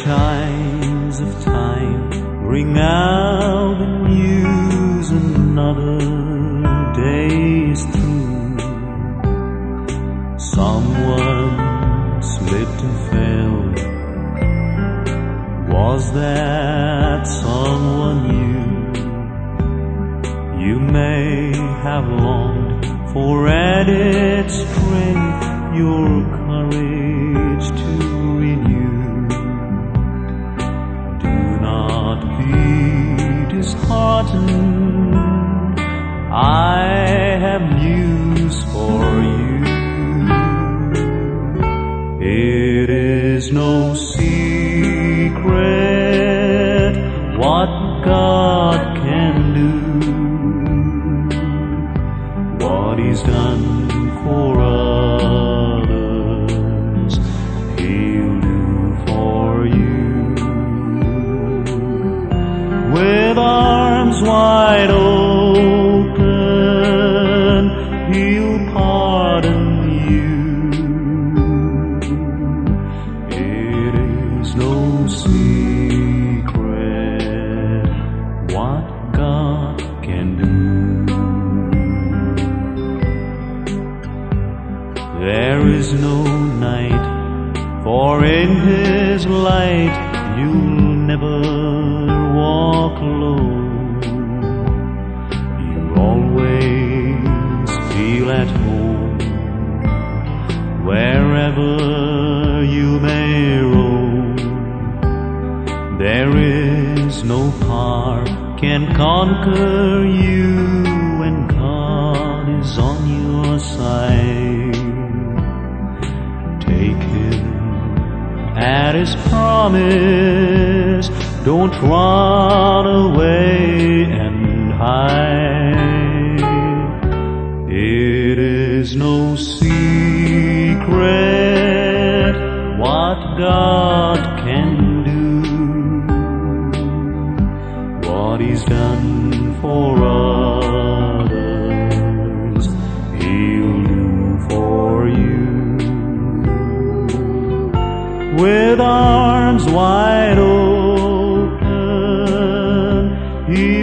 chimes of time ring out the news another day is through. Someone slipped and fell. Was that someone you? You may have longed for added strength, your courage to renew. Do not be disheartened, I have news for you. It is no secret what God can do. What He's done for others, He'll do for you. With arms wide open, He'll pardon you. It is no secret what God can do. There is no night, for in His light you'll never walk alone. You always feel at home, wherever you may roam. There is no power can conquer you when God is on your side. Take Him at His promise, don't run away and hide. It is no secret what God can do. What He's done for others, He'll do for you. With arms wide open, He